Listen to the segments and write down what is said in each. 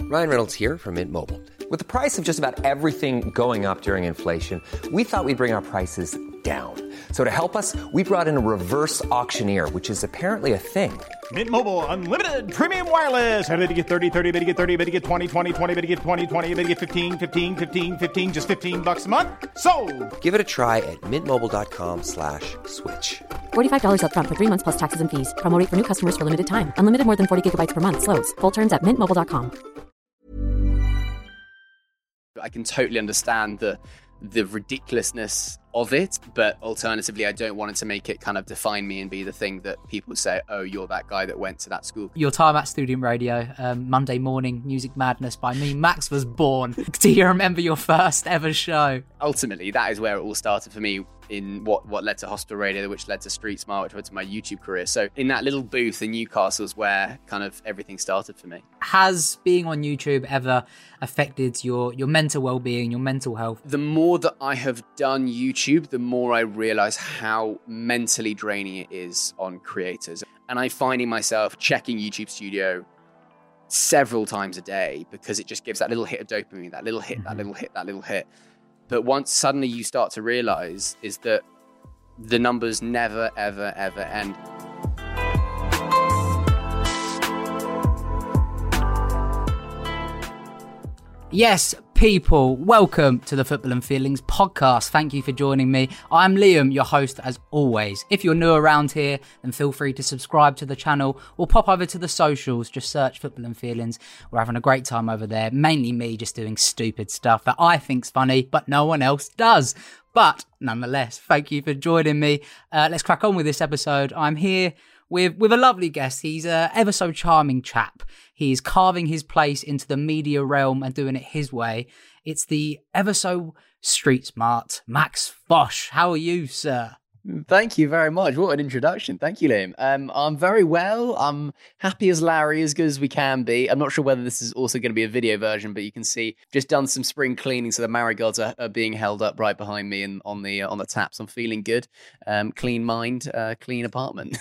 Ryan Reynolds here from Mint Mobile. With the price of just about everything going up during inflation, we thought we'd bring our prices down. So to help us, we brought in a reverse auctioneer, which is apparently a thing. Mint Mobile Unlimited Premium Wireless. How to get 30, 30, bit to get 30, bit to get 20, 20, 20, bit to get 20, 20, bit to get 15, 15, 15, 15, just $15 a month? Sold! Give it a try at mintmobile.com/switch. $45 up front for 3 months plus taxes and fees. Promo rate for new customers for limited time. Unlimited more than 40 gigabytes per month. Slows full terms at mintmobile.com. I can totally understand the ridiculousness of it, but alternatively, I don't want it to make it kind of define me and be the thing that people say, oh, you're that guy that went to that school. Your time at Student Radio, Monday morning, Music Madness by me, Max was born. Do you remember your first ever show? Ultimately, that is where it all started for me in what led to Hospital Radio, which led to Street Smart, which led to my YouTube career. So in that little booth in Newcastle is where kind of everything started for me. Has being on YouTube ever affected your mental well-being, your mental health? The more that I have done YouTube, the more I realize how mentally draining it is on creators. And I'm finding myself checking YouTube Studio several times a day because it just gives that little hit of dopamine, that little hit, that little hit, that little hit. But once suddenly you start to realize is that the numbers never, ever, ever end. Yes, people, welcome to the Football and Feelings podcast. Thank you for joining me. I'm Liam, your host as always. If you're new around here, then feel free to subscribe to the channel or pop over to the socials. Just search Football and Feelings. We're having a great time over there. Mainly me just doing stupid stuff that I think's funny, but no one else does. But nonetheless, thank you for joining me. Let's crack on with this episode. I'm here with a lovely guest. He's a ever so charming chap. He's carving his place into the media realm and doing it his way. It's the ever so street smart Max Fosh. How are you, sir? Thank you very much. What an introduction. Thank you, Liam. I'm very well. I'm happy as Larry, as good as we can be. I'm not sure whether this is also going to be a video version, but you can see just done some spring cleaning, so the marigolds are being held up right behind me and on the taps. I'm feeling good. Clean mind, clean apartment.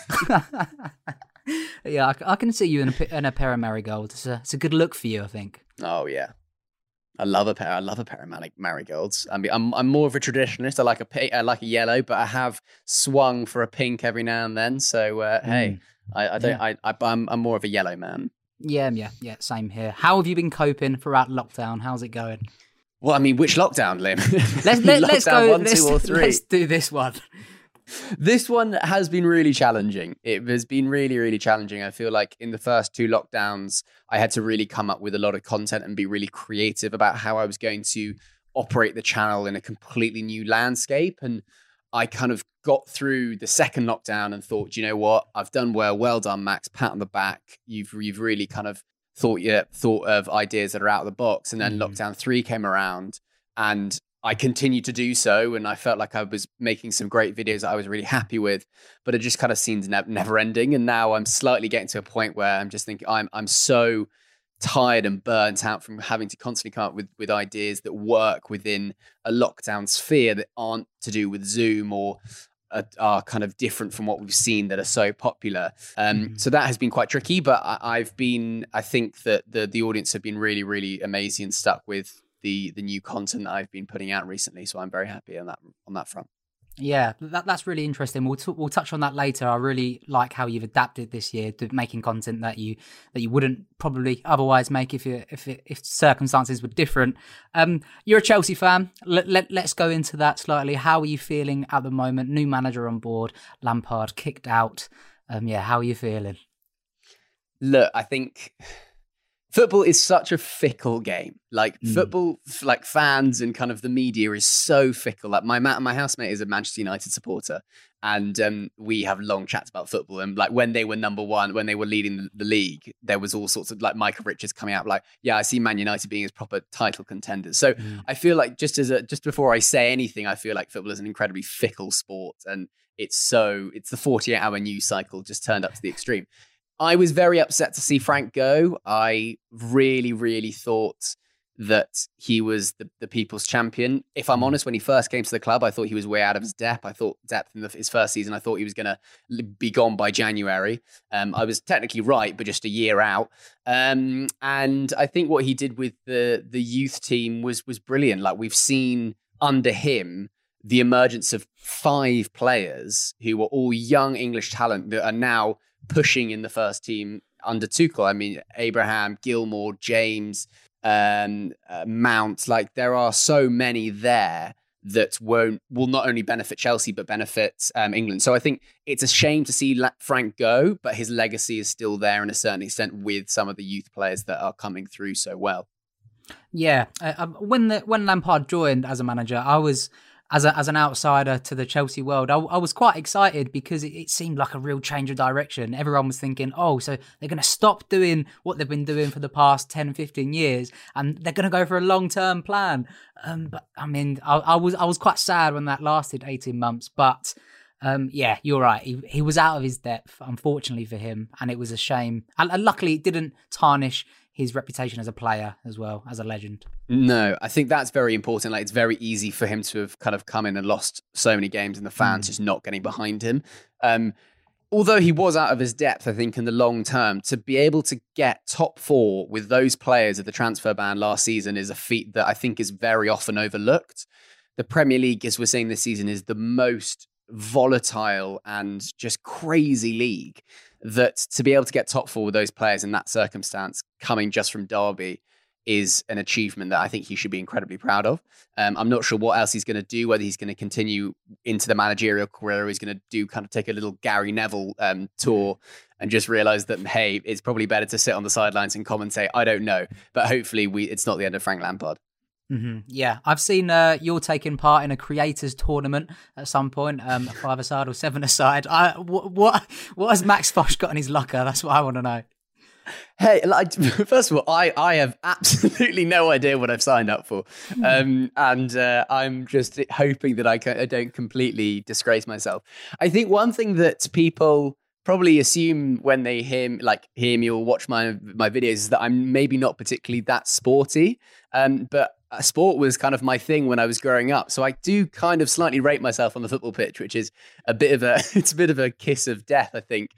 Yeah, I can see you in a pair of marigolds. It's a good look for you, I think. Oh yeah. I love a pair of marigolds. I mean, I'm more of a traditionalist. I like a yellow, but I have swung for a pink every now and then. So hey, I'm more of a yellow man. Yeah, same here. How have you been coping throughout lockdown? How's it going? Well, I mean, which lockdown, Lim? Let's go. 1, 2, or 3. Let's do this one. This one has been really challenging. It has been really, really challenging. I feel like in the first 2 lockdowns, I had to really come up with a lot of content and be really creative about how I was going to operate the channel in a completely new landscape. And I kind of got through the second lockdown and thought, you know what? I've done well. Well done, Max. Pat on the back. You've really kind of thought of ideas that are out of the box. And then lockdown 3 came around and I continued to do so, and I felt like I was making some great videos that I was really happy with, but it just kind of seemed never ending. And now I'm slightly getting to a point where I'm just thinking I'm so tired and burnt out from having to constantly come up with ideas that work within a lockdown sphere that aren't to do with Zoom or are kind of different from what we've seen that are so popular. So that has been quite tricky, but I think that the audience have been really, really amazing and stuck with the new content that I've been putting out recently, so I'm very happy on that front. Yeah, that's really interesting. We'll touch on that later. I really like how you've adapted this year to making content that you wouldn't probably otherwise make if circumstances were different. You're a Chelsea fan. Let's go into that slightly. How are you feeling at the moment? New manager on board, Lampard kicked out. How are you feeling? Look, I think football is such a fickle game. Like football, like fans and kind of the media is so fickle. Like my housemate is a Manchester United supporter, and we have long chats about football. And like when they were number one, when they were leading the league, there was all sorts of like Michael Richards coming out like, yeah, I see Man United being as proper title contenders. So I feel like just before I say anything, I feel like football is an incredibly fickle sport, and it's the 48-hour news cycle just turned up to the extreme. I was very upset to see Frank go. I really, really thought that he was the people's champion. If I'm honest, when he first came to the club, I thought he was way out of his depth. I thought depth in his first season. I thought he was going to be gone by January. I was technically right, but just a year out. And I think what he did with the youth team was brilliant. Like, we've seen under him the emergence of 5 players who were all young English talent that are now pushing in the first team under Tuchel. I mean, Abraham, Gilmore, James, Mount. Like, there are so many there that will not only benefit Chelsea but benefit England. So I think it's a shame to see Frank go, but his legacy is still there in a certain extent with some of the youth players that are coming through so well. Yeah, when Lampard joined as a manager, I was, as an outsider to the Chelsea world, I was quite excited because it seemed like a real change of direction. Everyone was thinking, oh, so they're going to stop doing what they've been doing for the past 10, 15 years and they're going to go for a long-term plan. But I mean, I was quite sad when that lasted 18 months. But yeah, you're right. He was out of his depth, unfortunately for him, and it was a shame. And luckily, it didn't tarnish his reputation as a player as well, as a legend. No, I think that's very important. Like, it's very easy for him to have kind of come in and lost so many games and the fans just not getting behind him. Although he was out of his depth, I think in the long term, to be able to get top 4 with those players of the transfer ban last season is a feat that I think is very often overlooked. The Premier League, as we're saying this season, is the most volatile and just crazy league, that to be able to get top 4 with those players in that circumstance coming just from Derby is an achievement that I think he should be incredibly proud of. I'm not sure what else he's going to do, whether he's going to continue into the managerial career or he's going to do kind of take a little Gary Neville tour and just realize that, hey, it's probably better to sit on the sidelines and commentate. I don't know. But hopefully it's not the end of Frank Lampard. Mm-hmm. Yeah, I've seen you're taking part in a creators tournament at some point, 5-a-side or 7-a-side. What has Max Fosh got in his locker? That's what I want to know. Hey, like, first of all, I have absolutely no idea what I've signed up for, and I'm just hoping that I don't completely disgrace myself. I think one thing that people probably assume when they hear me or watch my videos is that I'm maybe not particularly that sporty, but sport was kind of my thing when I was growing up. So I do kind of slightly rate myself on the football pitch, which is a bit of a kiss of death, I think.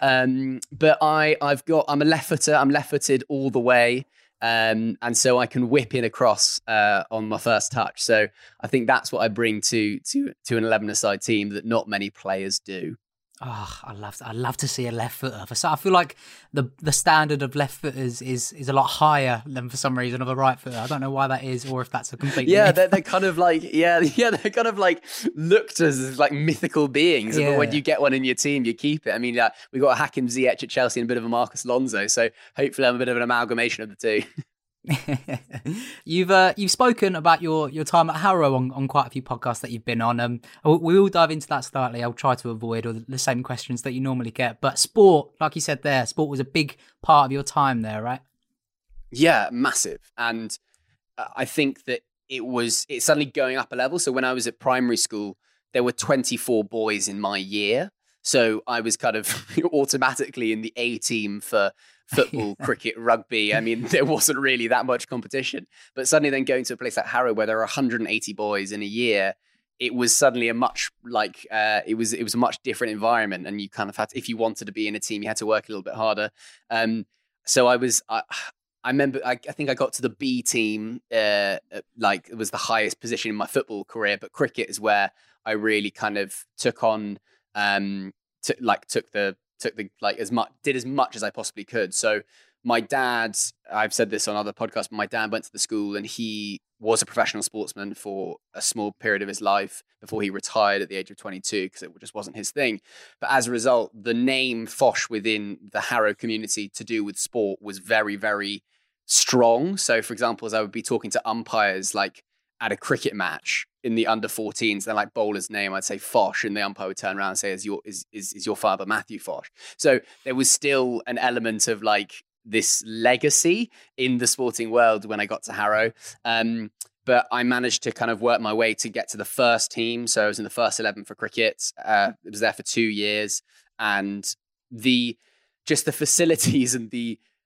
But I'm a left footer. I'm left footed all the way. And so I can whip in a cross on my first touch. So I think that's what I bring to an 11-a-side team that not many players do. Oh, I love to see a left footer. I feel like the standard of left footers is a lot higher than for some reason of a right footer. I don't know why that is, or if that's a complete they're kind of like they're kind of like looked as like mythical beings. Yeah. But when you get one in your team, you keep it. I mean, we got a Hakim Ziyech at Chelsea and a bit of a Marcus Alonso, so hopefully I'm a bit of an amalgamation of the two. You've spoken about your time at Harrow on quite a few podcasts that you've been on. We will dive into that slightly. I'll try to avoid all the same questions that you normally get. But sport, like you said there, sport was a big part of your time there, right? Yeah, massive. And I think that it's suddenly going up a level. So when I was at primary school, there were 24 boys in my year. So I was kind of automatically in the A team for football, cricket, rugby. I mean, there wasn't really that much competition. But suddenly then going to a place like Harrow where there are 180 boys in a year, it was suddenly a much it was a much different environment. And you kind of had to, if you wanted to be in a team, you had to work a little bit harder. So I remember, I think I got to the B team, it was the highest position in my football career, but cricket is where I really kind of took on, did as much as I possibly could. So my dad, I've said this on other podcasts, but my dad went to the school and he was a professional sportsman for a small period of his life before he retired at the age of 22 because it just wasn't his thing. But as a result, the name Fosh within the Harrow community to do with sport was very, very strong. So for example, as I would be talking to umpires like at a cricket match in the under 14s, they're like bowler's name, I'd say Fosh, and the umpire would turn around and say, is your father Matthew Fosh? So there was still an element of like this legacy in the sporting world when I got to Harrow. But I managed to kind of work my way to get to the first team. So I was in the first 11 for cricket. It was there for 2 years. And the facilities and the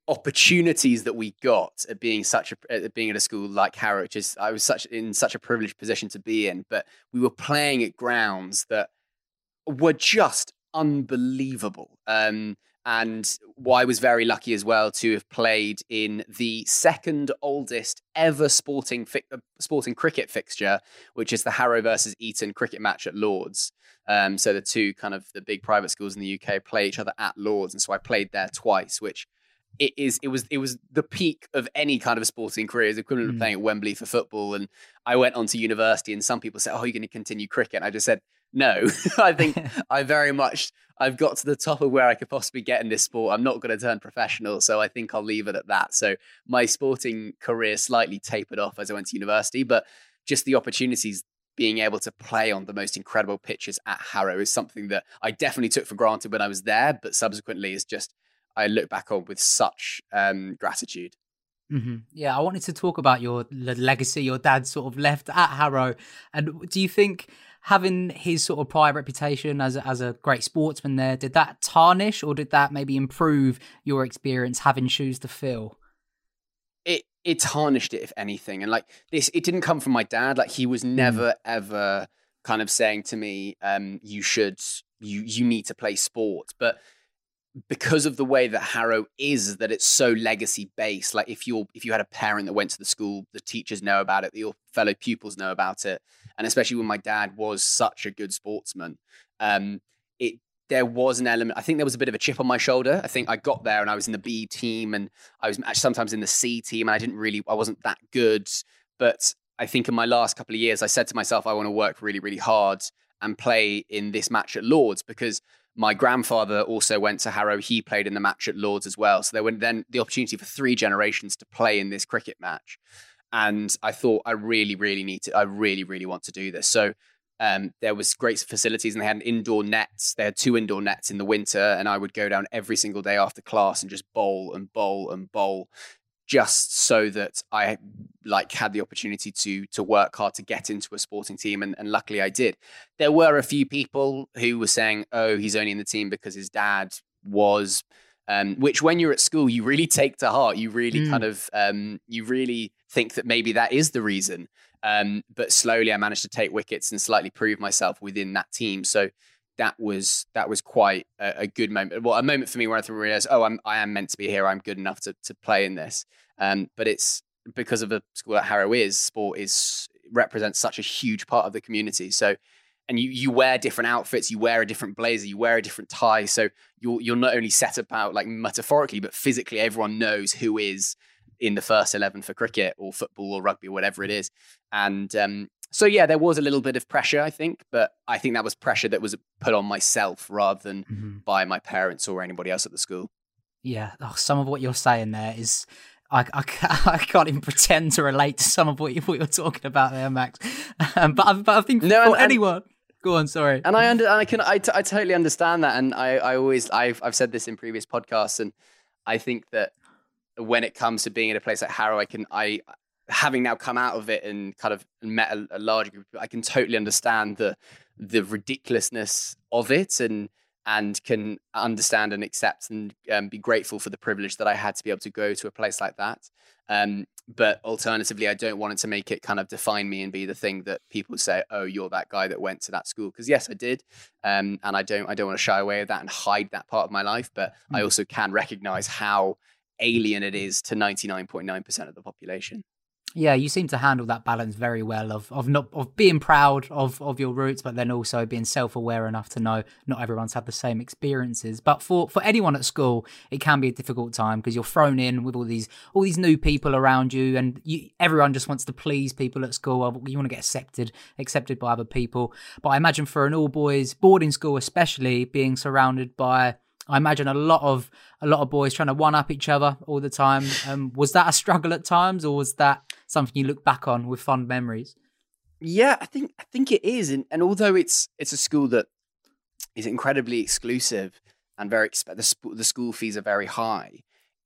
opportunities that we got at being at a school like Harrow, which is I was in such a privileged position to be in, but we were playing at grounds that were just unbelievable. And I was very lucky as well to have played in the second oldest ever sporting cricket fixture, which is the Harrow versus Eton cricket match at Lords. So the two kind of the big private schools in the UK play each other at Lords, and so I played there twice, which it was the peak of any kind of a sporting career. It's equivalent of playing at Wembley for football. And I went on to university, and some people said, "Oh, you're going to continue cricket?" And I just said, no. I think I've got to the top of where I could possibly get in this sport. I'm not going to turn professional, so I think I'll leave it at that. So my sporting career slightly tapered off as I went to university, but just the opportunities being able to play on the most incredible pitches at Harrow is something that I definitely took for granted when I was there, but subsequently is just, I look back on with such gratitude. Mm-hmm. Yeah, I wanted to talk about the legacy your dad sort of left at Harrow. And do you think having his sort of prior reputation as a great sportsman there, did that tarnish or did that maybe improve your experience having shoes to fill? It tarnished it, if anything. And like this, it didn't come from my dad. Like he was never, ever kind of saying to me, you need to play sport. But because of the way that Harrow is, that it's so legacy based, like if you had a parent that went to the school, the teachers know about it, your fellow pupils know about it. And especially when my dad was such a good sportsman, there was an element, I think there was a bit of a chip on my shoulder. I think I got there and I was in the B team and I was actually sometimes in the C team and I wasn't that good. But I think in my last couple of years, I said to myself, I want to work really, really hard and play in this match at Lords, because my grandfather also went to Harrow. He played in the match at Lords as well. So there was then the opportunity for 3 generations to play in this cricket match. And I thought, I really, really want to do this. So there was great facilities and they had indoor nets. They had 2 indoor nets in the winter, and I would go down every single day after class and just bowl and bowl and bowl, just so that I had the opportunity to work hard to get into a sporting team. And luckily I did. There were a few people who were saying, oh, he's only in the team because his dad was, which when you're at school, you really take to heart. You really kind of, you really think that maybe that is the reason. But slowly I managed to take wickets and slightly prove myself within that team. So that was quite a good moment. Well, a moment for me where I realized, I am meant to be here. I'm good enough to play in this. But it's because of the school at Harrow sport represents such a huge part of the community. So, and you wear different outfits, you wear a different blazer, you wear a different tie. So you're not only set about like metaphorically, but physically everyone knows who is in the first 11 for cricket or football or rugby or whatever it is. And so, yeah, there was a little bit of pressure, I think, but I think that was pressure that was put on myself rather than by my parents or anybody else at the school. Yeah, some of what you're saying there is, I can't even pretend to relate to some of what you're talking about there, Max. But I think anyone... Go on, sorry. And I totally understand that. And I've said this in previous podcasts, and I think that when it comes to being in a place like Harrow, having now come out of it and kind of met a larger group, I can totally understand the ridiculousness of it and can understand and accept and be grateful for the privilege that I had to be able to go to a place like that. But alternatively, I don't want it to make it kind of define me and be the thing that people say, oh, you're that guy that went to that school. Because yes, I did. And I don't want to shy away with that and hide that part of my life. But I also can recognize how alien it is to 99.9% of the population. Yeah, you seem to handle that balance very well of being proud of your roots, but then also being self-aware enough to know not everyone's had the same experiences. But for anyone at school, it can be a difficult time because you're thrown in with all these new people around you, and everyone just wants to please people at school. You want to get accepted by other people. But I imagine for an all-boys boarding school, especially, being surrounded by, I imagine, a lot of boys trying to one-up each other all the time. Was that a struggle at times, or was that something you look back on with fond memories? Yeah, I think it is. And although it's a school that is incredibly exclusive and the school fees are very high,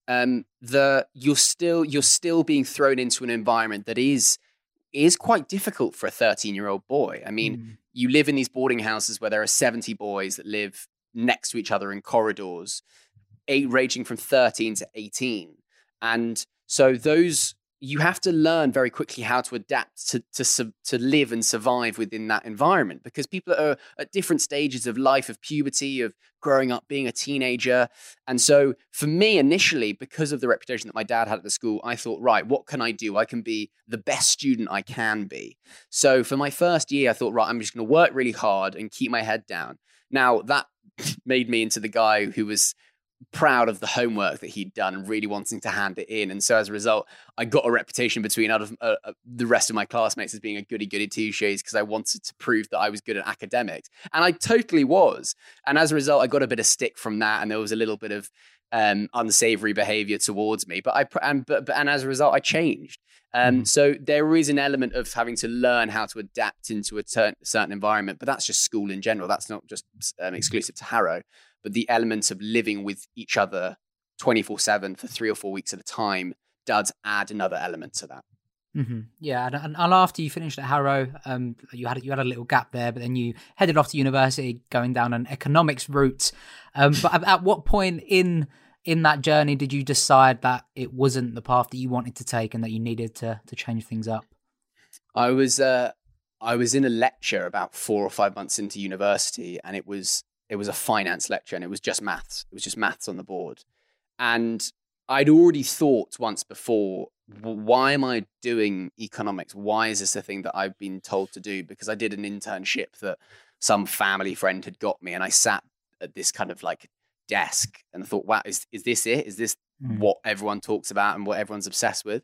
you're still being thrown into an environment that is quite difficult for a 13-year-old boy. I mean, you live in these boarding houses where there are 70 boys that live next to each other in corridors. ranging from 13 to 18. And so you have to learn very quickly how to adapt to live and survive within that environment, because people are at different stages of life, of puberty, of growing up, being a teenager. And so for me initially, because of the reputation that my dad had at the school, I thought, right, what can I do? I can be the best student I can be. So for my first year, I thought, right, I'm just going to work really hard and keep my head down. Now that made me into the guy who was proud of the homework that he'd done and really wanting to hand it in. And so as a result, I got a reputation between the rest of my classmates as being a goody two-shoes, because I wanted to prove that I was good at academics. And I totally was. And as a result, I got a bit of stick from that. And there was a little bit of unsavory behavior towards me. But as a result, I changed. So there is an element of having to learn how to adapt into a certain environment, but that's just school in general. That's not just exclusive to Harrow. But the element of living with each other 24/7 for 3 or 4 weeks at a time does add another element to that. Mm-hmm. Yeah, and after you finished at Harrow, you had a little gap there, but then you headed off to university, going down an economics route. But at what point in that journey did you decide that it wasn't the path that you wanted to take and that you needed to change things up? I was in a lecture about 4 or 5 months into university, and it was a finance lecture, and it was just maths. It was just maths on the board. And I'd already thought once before, why am I doing economics? Why is this a thing that I've been told to do? Because I did an internship that some family friend had got me, and I sat at this kind of like desk and I thought, wow, is this it? Is this what everyone talks about and what everyone's obsessed with?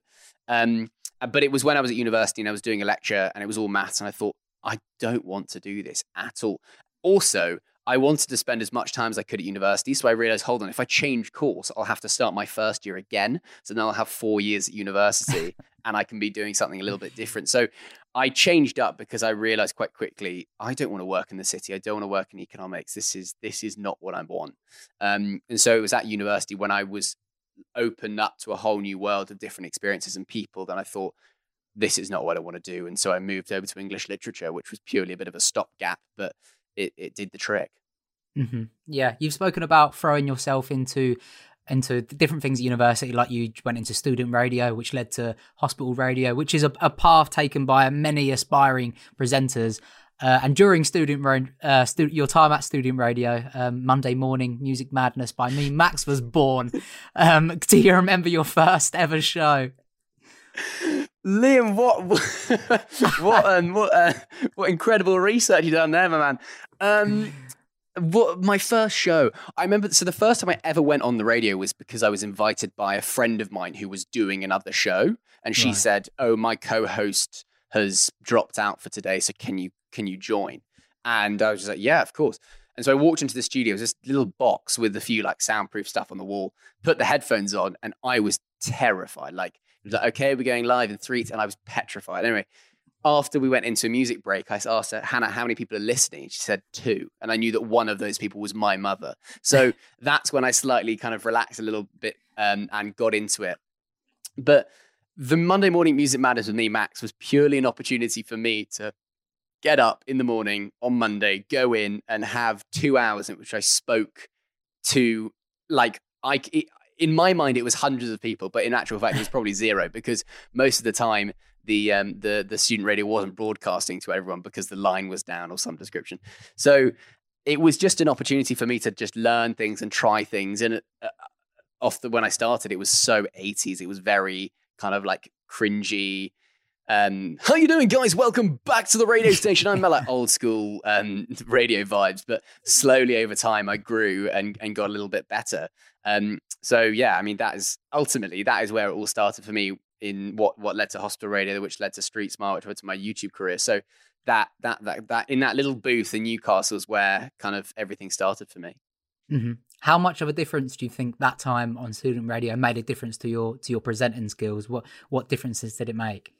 But it was when I was at university and I was doing a lecture and it was all maths, and I thought, I don't want to do this at all. Also, I wanted to spend as much time as I could at university. So I realized, hold on, if I change course, I'll have to start my first year again. So now I'll have 4 years at university and I can be doing something a little bit different. So I changed up because I realized quite quickly, I don't want to work in the city. I don't want to work in economics. This is not what I want. And so it was at university when I was opened up to a whole new world of different experiences and people, then I thought, this is not what I want to do. And so I moved over to English literature, which was purely a bit of a stopgap, but it did the trick. Mm-hmm. Yeah, you've spoken about throwing yourself into different things at university, like you went into student radio, which led to hospital radio, which is a path taken by many aspiring presenters. And during your time at student radio, Monday Morning Music Madness by me, Max, was born. Do you remember your first ever show? Liam, what incredible research you done there, my man. What my first show? I remember. So the first time I ever went on the radio was because I was invited by a friend of mine who was doing another show, and she said, "Oh, my co-host has dropped out for today, so can you join?" And I was just like, "Yeah, of course." And so I walked into the studio. It was this little box with a few like soundproof stuff on the wall. Put the headphones on, and I was terrified. Like, it was like, "Okay, we're going live in 3," and I was petrified. Anyway. After we went into a music break, I asked her, Hannah, how many people are listening? She said 2. And I knew that one of those people was my mother. So that's when I slightly kind of relaxed a little bit and got into it. But the Monday Morning Music Madness with me, Max, was purely an opportunity for me to get up in the morning on Monday, go in and have 2 hours in which I spoke to, like, in my mind, it was hundreds of people, but in actual fact, it was probably 0, because most of the time, the student radio wasn't broadcasting to everyone because the line was down or some description. So it was just an opportunity for me to just learn things and try things. And when I started, it was so 80s. It was very kind of like cringy. How you doing, guys? Welcome back to the radio station. I'm like old school radio vibes, but slowly over time I grew and got a little bit better. So yeah, I mean, that is where it all started for me, in what led to hospital radio, which led to Street Smart, which led to my YouTube career. So that in that little booth in Newcastle is where kind of everything started for me. Mm-hmm. How much of a difference do you think that time on student radio made a difference to your presenting skills? What differences did it make?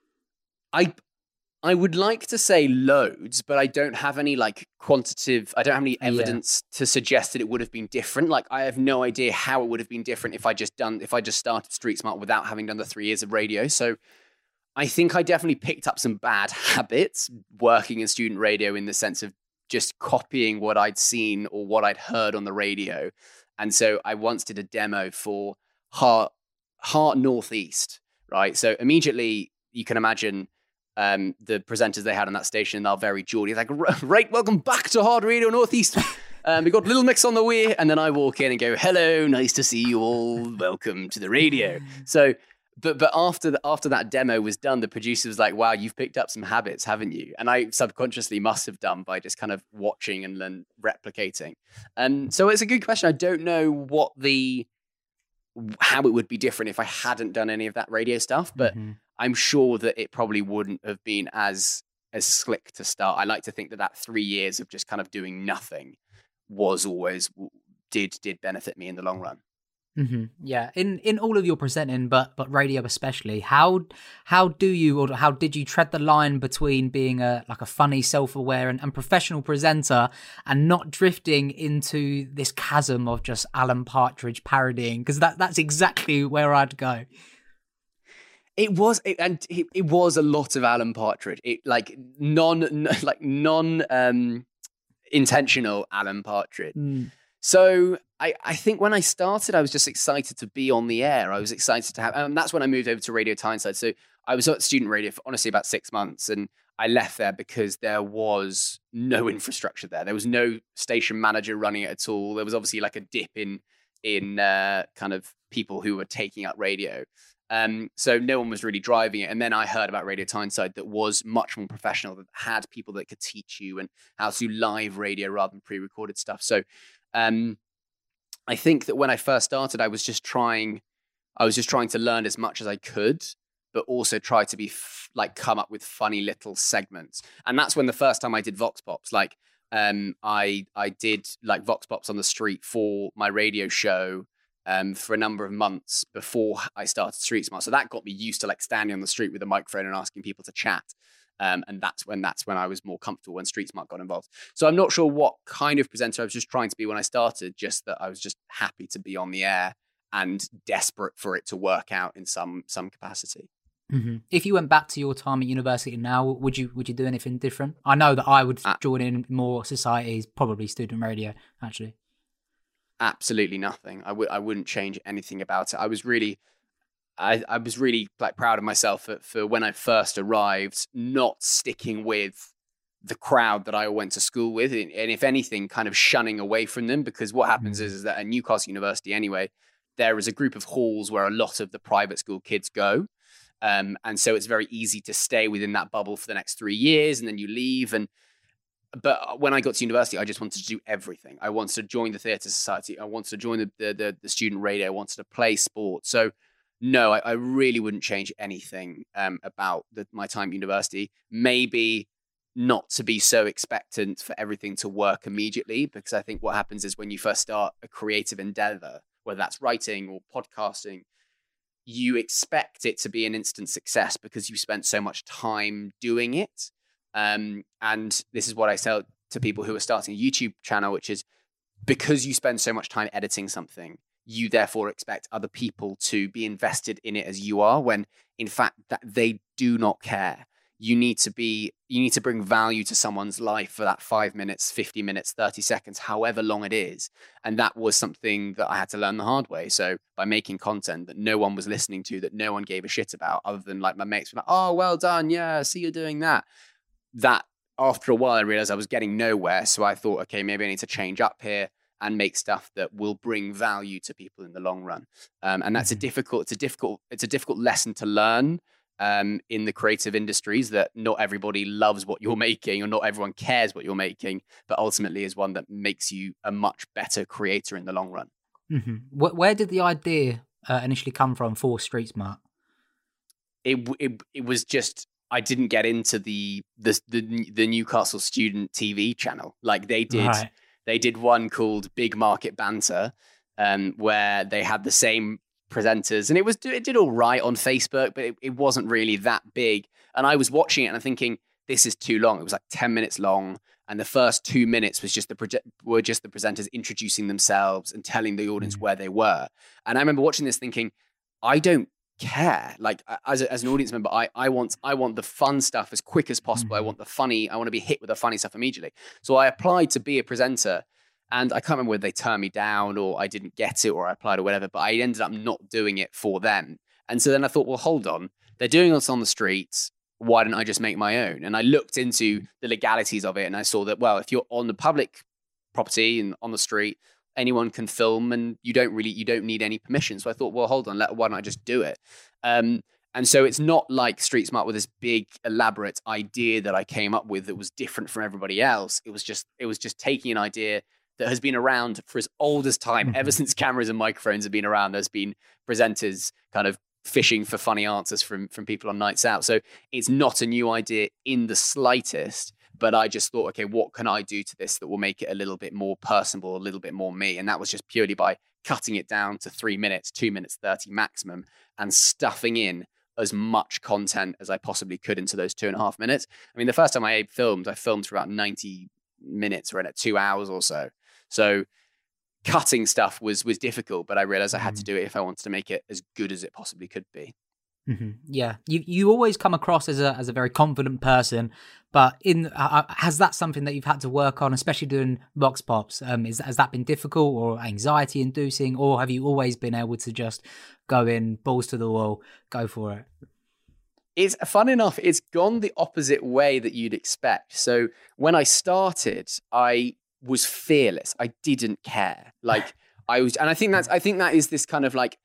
I would like to say loads, but I don't have any like quantitative. I don't have any evidence to suggest that it would have been different. Like, I have no idea how it would have been different if I just started Street Smart without having done the 3 years of radio. So I think I definitely picked up some bad habits working in student radio, in the sense of just copying what I'd seen or what I'd heard on the radio, And so I once did a demo for Heart Northeast, right? So immediately you can imagine the presenters they had on that station, they're very Geordie. Like, right, welcome back to Heart Radio Northeast. We got Little Mix on the way. And then I walk in and go, hello, nice to see you all. Welcome to the radio. So, but after that demo was done, the producer was like, wow, you've picked up some habits, haven't you? And I subconsciously must have done by just kind of watching and then replicating. So it's a good question. I don't know how it would be different if I hadn't done any of that radio stuff, but I'm sure that it probably wouldn't have been as slick to start. I like to think that 3 years of just kind of doing nothing did benefit me in the long run. Yeah, in all of your presenting, but radio especially, how did you tread the line between being a funny, self-aware and professional presenter and not drifting into this chasm of just Alan Partridge parodying? Because that's exactly where I'd go. It was a lot of Alan Partridge. Non intentional Alan Partridge. So I think when I started, I was just excited to be on the air. I was excited to have, and that's when I moved over to Radio Tyneside. So I was at student radio for honestly about 6 months, and I left there because there was no infrastructure there. There was no station manager running it at all. There was obviously like a dip in kind of people who were taking up radio. So no one was really driving it. And then I heard about Radio Tyneside that was much more professional, that had people that could teach you and how to do live radio rather than pre-recorded stuff. So I think that when I first started, I was just trying to learn as much as I could, but also try to be come up with funny little segments. And that's when the first time I did Vox Pops, I did like Vox Pops on the street for my radio show for a number of months before I started Street Smart. So that got me used to standing on the street with a microphone and asking people to chat. And that's when I was more comfortable when Street Smart got involved. So I'm not sure what kind of presenter I was just trying to be when I started, just that I was just happy to be on the air and desperate for it to work out in some capacity. If you went back to your time at university now, would you do anything different? I know that I would join in more societies, probably student radio, actually. Absolutely nothing. I wouldn't change anything about it. I was really proud of myself for when I first arrived, not sticking with the crowd that I went to school with, and if anything, kind of shunning away from them. Because what happens is that at Newcastle University anyway, there is a group of halls where a lot of the private school kids go. And so it's very easy to stay within that bubble for the next 3 years and then you leave. But when I got to university, I just wanted to do everything. I wanted to join the Theatre Society. I wanted to join the student radio. I wanted to play sport. So no, I really wouldn't change anything about my time at university. Maybe not to be so expectant for everything to work immediately, because I think what happens is when you first start a creative endeavor, whether that's writing or podcasting, you expect it to be an instant success because you spent so much time doing it. And this is what I tell to people who are starting a YouTube channel, which is because you spend so much time editing something, you therefore expect other people to be invested in it as you are, when in fact that they do not care. You need to bring value to someone's life for that 5 minutes, 50 minutes, 30 seconds, however long it is. And that was something that I had to learn the hard way. So by making content that no one was listening to, that no one gave a shit about, other than like my mates were like, oh, well done. Yeah, I see you're doing that. That after a while, I realized I was getting nowhere. So I thought, okay, maybe I need to change up here and make stuff that will bring value to people in the long run. And that's a difficult lesson to learn. In the creative industries, that not everybody loves what you're making or not everyone cares what you're making, but ultimately is one that makes you a much better creator in the long run. Where did the idea initially come from for Street Smart? It was just, I didn't get into the Newcastle student TV channel. Like they did, right. They did one called Big Market Banter, where they had the same presenters, and it did all right on Facebook, but it wasn't really that big. And I was watching it and I'm thinking, this is too long. It was like 10 minutes long, and the first 2 minutes was just the presenters introducing themselves and telling the audience where they were. And I remember watching this thinking, I don't care. Like as an audience member, I want the fun stuff as quick as possible. I want to be hit with the funny stuff immediately. So I applied to be a presenter. And I can't remember whether they turned me down or I didn't get it or I applied or whatever, but I ended up not doing it for them. And so then I thought, well, hold on, they're doing this on the streets. Why don't I just make my own? And I looked into the legalities of it and I saw that, well, if you're on the public property and on the street, anyone can film and you don't need any permission. So I thought, well, hold on, why don't I just do it? And so it's not like Street Smart with this big elaborate idea that I came up with that was different from everybody else. It was just taking an idea that has been around for as old as time, ever since cameras and microphones have been around. There's been presenters kind of fishing for funny answers from people on nights out. So it's not a new idea in the slightest, but I just thought, okay, what can I do to this that will make it a little bit more personable, a little bit more me? And that was just purely by cutting it down to 3 minutes, 2 minutes 30 maximum, and stuffing in as much content as I possibly could into those 2.5 minutes. I mean, the first time I filmed for about 90 minutes or in 2 hours or so. So cutting stuff was difficult, but I realized I had to do it if I wanted to make it as good as it possibly could be. Mm-hmm. Yeah, you always come across as a very confident person, but has that something that you've had to work on, especially doing Vox Pops? Has that been difficult or anxiety inducing, or have you always been able to just go in balls to the wall, go for it? It's fun enough. It's gone the opposite way that you'd expect. So when I started, I was fearless. I didn't care. Like I was, and I think that is this kind of like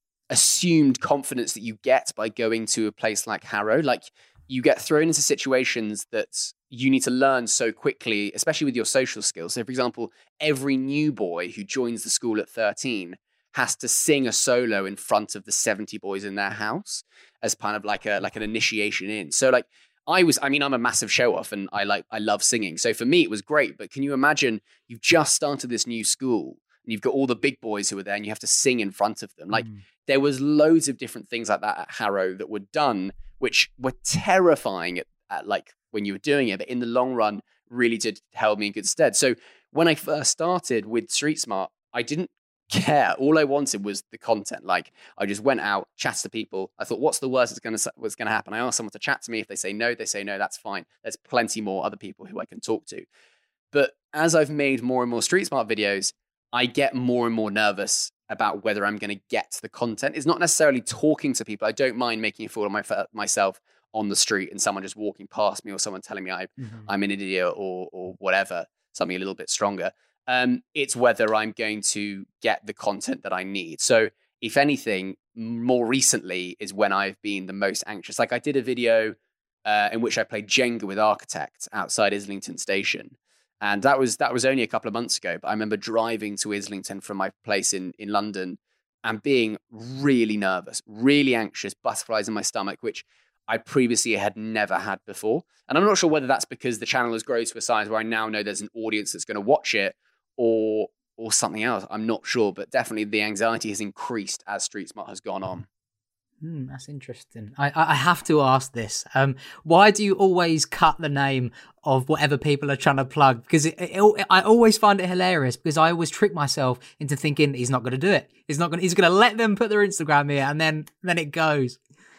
assumed confidence that you get by going to a place like Harrow. Like you get thrown into situations that you need to learn so quickly, especially with your social skills. So for example, every new boy who joins the school at 13 has to sing a solo in front of the 70 boys in their house as kind of like an initiation in. So like I'm a massive show off and I love singing. So for me, it was great. But can you imagine you've just started this new school and you've got all the big boys who are there and you have to sing in front of them. Like there was loads of different things like that at Harrow that were done, which were terrifying at like when you were doing it, but in the long run really did held me in good stead. So when I first started with Street Smart, I didn't care. All I wanted was the content. Like I just went out, chatted to people. I thought, what's the worst that's going to happen? I asked someone to chat to me. If they say no, that's fine. There's plenty more other people who I can talk to. But as I've made more and more Street Smart videos, I get more and more nervous about whether I'm going to get the content. It's not necessarily talking to people. I don't mind making a fool of myself on the street and someone just walking past me or someone telling me I'm an idiot or whatever, something a little bit stronger. It's whether I'm going to get the content that I need. So if anything, more recently is when I've been the most anxious. Like I did a video in which I played Jenga with Architect outside Islington Station. And that was only a couple of months ago. But I remember driving to Islington from my place in London and being really nervous, really anxious, butterflies in my stomach, which I previously had never had before. And I'm not sure whether that's because the channel has grown to a size where I now know there's an audience that's going to watch it or something else. I'm not sure, but definitely the anxiety has increased as Street Smart has gone on. That's interesting. I have to ask this. Why do you always cut the name of whatever people are trying to plug? Because I always find it hilarious because I always trick myself into thinking he's not going to do it. He's going to let them put their Instagram here and then it goes.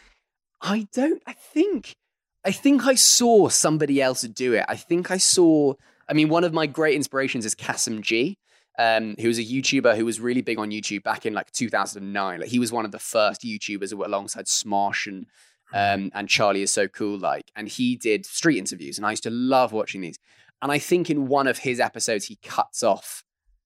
I think I saw somebody else do it. One of my great inspirations is Kasim G, who was a YouTuber who was really big on YouTube back in like 2009. Like he was one of the first YouTubers alongside Smosh and Charlie Is So Cool. And he did street interviews and I used to love watching these. And I think in one of his episodes, he cuts off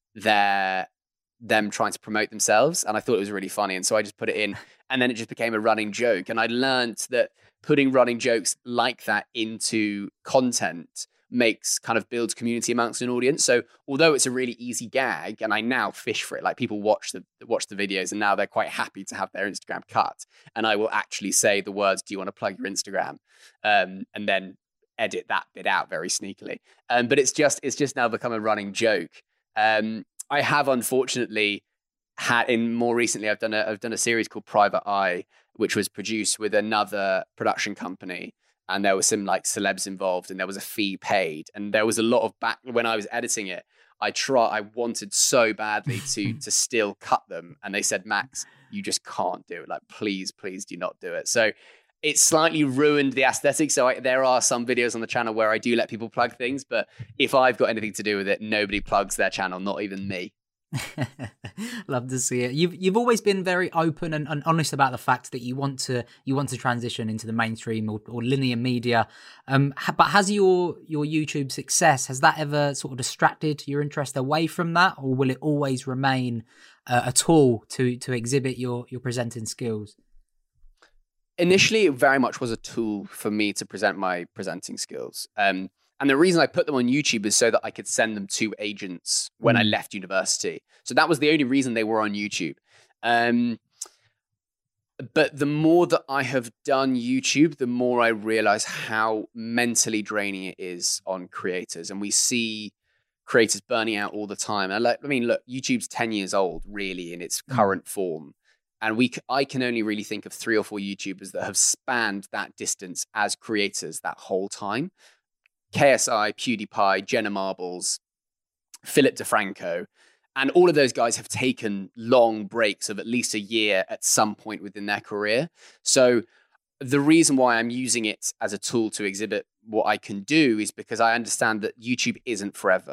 them trying to promote themselves. And I thought it was really funny. And so I just put it in and then it just became a running joke. And I learned that putting running jokes like that into content builds community amongst an audience. So although it's a really easy gag and I now fish for it, like people watch the videos and now they're quite happy to have their Instagram cut. And I will actually say the words, do you want to plug your Instagram? And then edit that bit out very sneakily. But it's just now become a running joke. I have unfortunately more recently, I've done a series called Private Eye, which was produced with another production company. And there were some like celebs involved and there was a fee paid. And there was a lot of when I was editing it, I wanted so badly to still cut them. And they said, Max, you just can't do it. Like, please do not do it. So it's slightly ruined the aesthetic. So there are some videos on the channel where I do let people plug things, but if I've got anything to do with it, nobody plugs their channel, not even me. Love to see it. You've always been very open and honest about the fact that you want to transition into the mainstream or linear media. But has your YouTube success, has that ever sort of distracted your interest away from that, or will it always remain a tool to exhibit your presenting skills? Initially, it very much was a tool for me to present my presenting skills. And the reason I put them on YouTube is so that I could send them to agents when I left university. So that was the only reason they were on YouTube. But the more that I have done YouTube, the more I realize how mentally draining it is on creators. And we see creators burning out all the time. And look, YouTube's 10 years old, really, in its current form. And I can only really think of 3 or 4 YouTubers that have spanned that distance as creators that whole time. KSI, PewDiePie, Jenna Marbles, Philip DeFranco, and all of those guys have taken long breaks of at least a year at some point within their career. So the reason why I'm using it as a tool to exhibit what I can do is because I understand that YouTube isn't forever.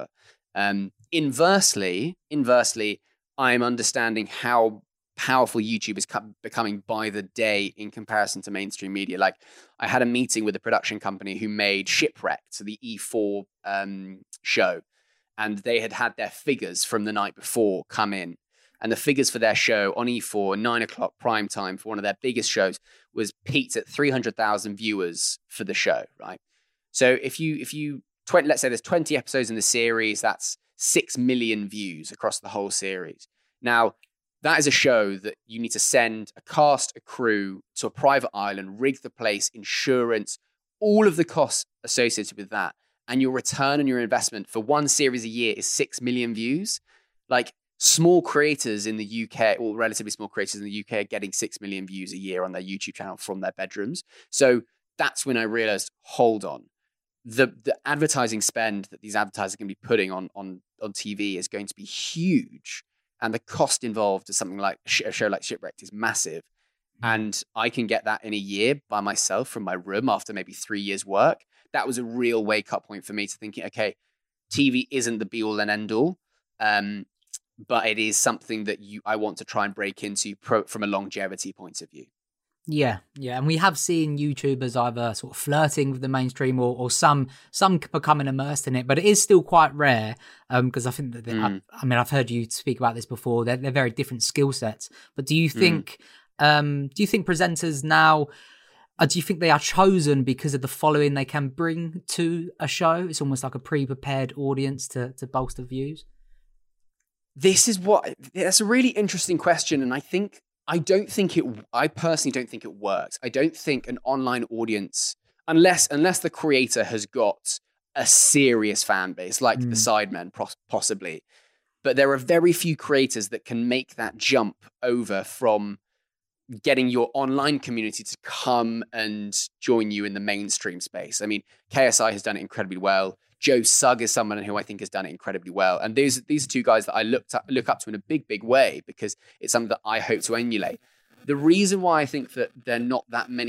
Inversely, I'm understanding how powerful YouTube is becoming by the day in comparison to mainstream media. Like, I had a meeting with a production company who made Shipwrecked, so the E4 show, and they had their figures from the night before come in. And the figures for their show on E4, 9 o'clock prime time for one of their biggest shows, was peaked at 300,000 viewers for the show, right? So if you let's say there's 20 episodes in the series, that's 6 million views across the whole series. Now, that is a show that you need to send a cast, a crew to a private island, rig the place, insurance, all of the costs associated with that. And your return on your investment for one series a year is 6 million views. Like, small creators in the UK, or relatively small creators in the UK, are getting 6 million views a year on their YouTube channel from their bedrooms. So that's when I realized, hold on, the advertising spend that these advertisers are going to be putting on TV is going to be huge. And the cost involved to something like a show like Shipwrecked is massive. And I can get that in a year by myself from my room after maybe 3 years' work. That was a real wake-up point for me to thinking, okay, TV isn't the be-all and end-all, but it is something that I want to try and break into from a longevity point of view. Yeah. And we have seen YouTubers either sort of flirting with the mainstream or some becoming immersed in it, but it is still quite rare because I think that I've heard you speak about this before. They're very different skill sets. But do you think presenters now, do you think they are chosen because of the following they can bring to a show? It's almost like a pre-prepared audience to bolster views. That's a really interesting question, and I personally don't think it works. I don't think an online audience, unless the creator has got a serious fan base, like the Sidemen, possibly. But there are very few creators that can make that jump over from getting your online community to come and join you in the mainstream space. I mean, KSI has done it incredibly well. Joe Sugg is someone who I think has done it incredibly well. And these are two guys that I look up to in a big, big way because it's something that I hope to emulate. The reason why I think that they're not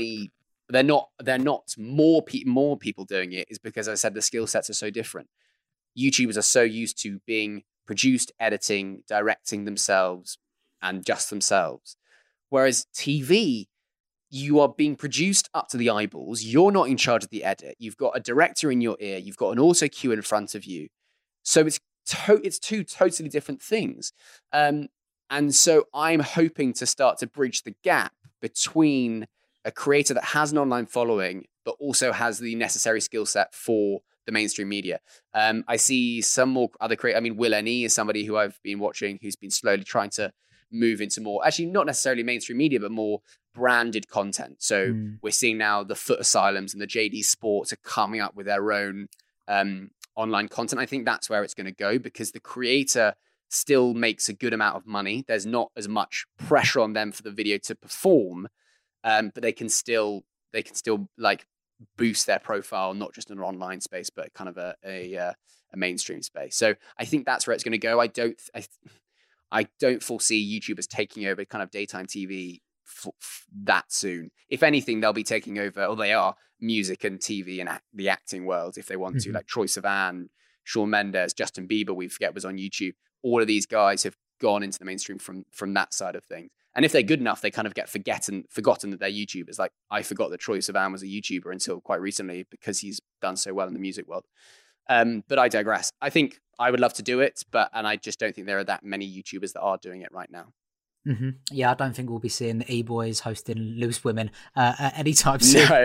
more people doing it is because, as I said, the skill sets are so different. YouTubers are so used to being produced, editing, directing themselves, and just themselves. Whereas TV, you are being produced up to the eyeballs. You're not in charge of the edit. You've got a director in your ear. You've got an auto cue in front of you. So it's two totally different things. And so I'm hoping to start to bridge the gap between a creator that has an online following, but also has the necessary skill set for the mainstream media. I see some more other creators. I mean, Will N.E. is somebody who I've been watching who's been slowly trying to move into more, actually not necessarily mainstream media, but more branded content. So we're seeing now the Foot Asylums and the JD Sports are coming up with their own online content. I think that's where it's going to go because the creator still makes a good amount of money. There's not as much pressure on them for the video to perform, but they can still like boost their profile, not just in an online space, but kind of a mainstream space. So I think that's where it's going to go. I don't foresee YouTubers taking over kind of daytime TV that soon. If anything, they'll be taking over, or they are, music and TV and the acting world if they want to. Like Troye Sivan, Shawn Mendes, Justin Bieber, we forget was on YouTube. All of these guys have gone into the mainstream from that side of things. And if they're good enough, they kind of get forgotten that they're YouTubers. Like I forgot that Troye Sivan was a YouTuber until quite recently because he's done so well in the music world. But I digress. I think I would love to do it, and I just don't think there are that many YouTubers that are doing it right now. Mm-hmm. Yeah, I don't think we'll be seeing the E-Boys hosting Loose Women anytime soon. No.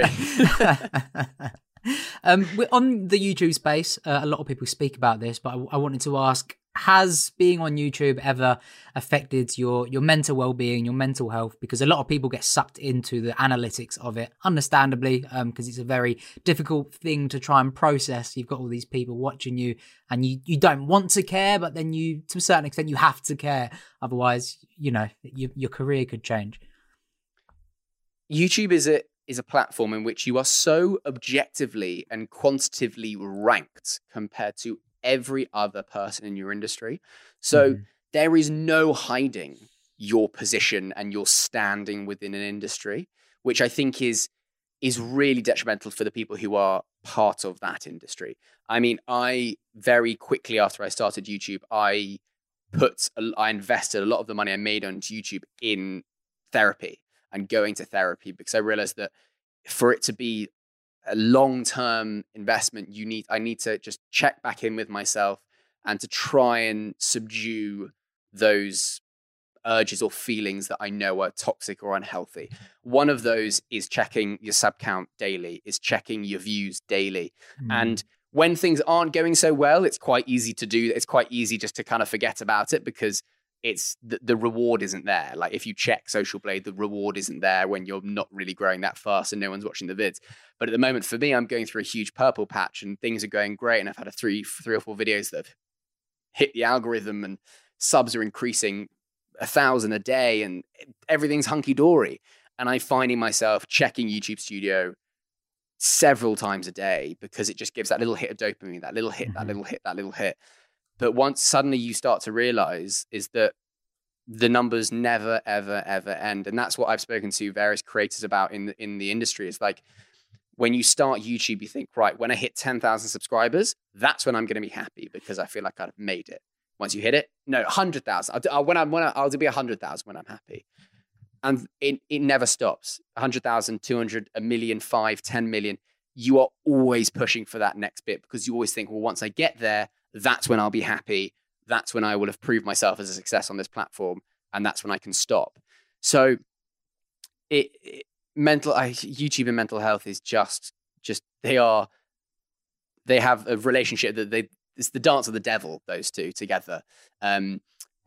On the YouTube space, a lot of people speak about this, but I wanted to ask, has being on YouTube ever affected your mental well-being, your mental health? Because a lot of people get sucked into the analytics of it, understandably, because it's a very difficult thing to try and process. You've got all these people watching you and you don't want to care, but then you, to a certain extent, you have to care. Otherwise, your career could change. YouTube is a platform in which you are so objectively and quantitatively ranked compared to every other person in your industry. So there is no hiding your position and your standing within an industry, which I think is really detrimental for the people who are part of that industry. I mean, I very quickly after I started YouTube, I invested a lot of the money I made on YouTube in therapy and going to therapy, because I realized that for it to be a long-term investment, I need to just check back in with myself and to try and subdue those urges or feelings that I know are toxic or unhealthy. One of those is checking your sub count daily, is checking your views daily. And when things aren't going so well, it's quite easy to do. It's quite easy just to kind of forget about it because it's the reward isn't there. Like if you check Social Blade, the reward isn't there when you're not really growing that fast and no one's watching the vids. But at the moment, for me, I'm going through a huge purple patch and things are going great. And I've had three or four videos that have hit the algorithm and subs are increasing 1,000 a day and everything's hunky dory. And I'm finding myself checking YouTube Studio several times a day because it just gives that little hit of dopamine, that little hit, that little hit, that little hit. But once suddenly you start to realize is that the numbers never, ever, ever end. And that's what I've spoken to various creators about in the industry. It's like when you start YouTube, you think, right, when I hit 10,000 subscribers, that's when I'm going to be happy because I feel like I've made it. Once you hit it, no, 100,000. I'll be 100,000 when I'm happy. And it never stops. 100,000, 200, 1 million, 5, 10 million. You are always pushing for that next bit because you always think, well, once I get there, that's when I'll be happy. That's when I will have proved myself as a success on this platform. And that's when I can stop. So YouTube and mental health is just they have a relationship that it's the dance of the devil, those two together. And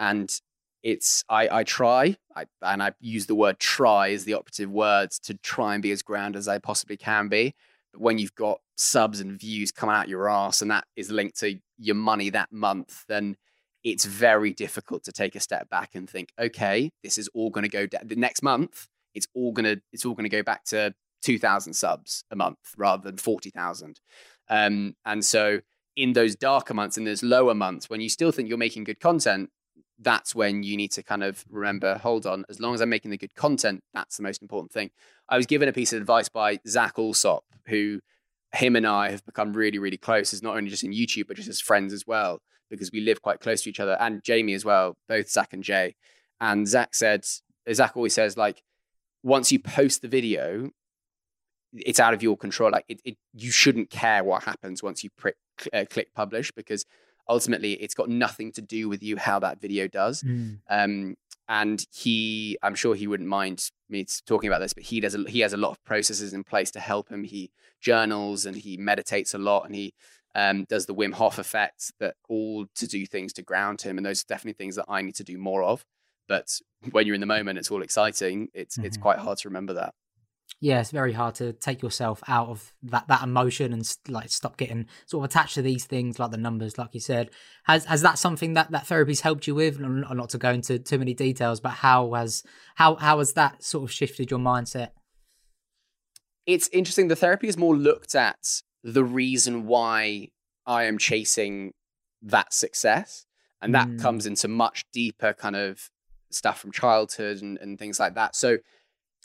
I try, and I use the word try as the operative words to try and be as grounded as I possibly can be. But when you've got subs and views coming out your ass and that is linked to your money that month, then it's very difficult to take a step back and think, okay, this is all going to go down. The next month, it's all going to go back to 2,000 subs a month rather than 40,000. And so in those darker months, in those lower months, when you still think you're making good content, that's when you need to kind of remember, hold on, as long as I'm making the good content, that's the most important thing. I was given a piece of advice by Zach Alsop, him and I have become really, really close, as not only just in YouTube, but just as friends as well, because we live quite close to each other, and Jamie as well, both Zach and Jay. And Zach always says, like, once you post the video, it's out of your control. Like you shouldn't care what happens once you click publish, because ultimately it's got nothing to do with you how that video does. And I'm sure he wouldn't mind me talking about this, but he has a lot of processes in place to help him. He journals and he meditates a lot, and he does the Wim Hof effect, that all to do things to ground him. And those are definitely things that I need to do more of. But when you're in the moment, it's all exciting. It's quite hard to remember that. Yeah, it's very hard to take yourself out of that emotion and like stop getting sort of attached to these things like the numbers, like you said. Has that something that therapy's helped you with? Not to go into too many details, but how has that sort of shifted your mindset? It's interesting. The therapy is more looked at the reason why I am chasing that success. And that comes into much deeper kind of stuff from childhood and things like that. So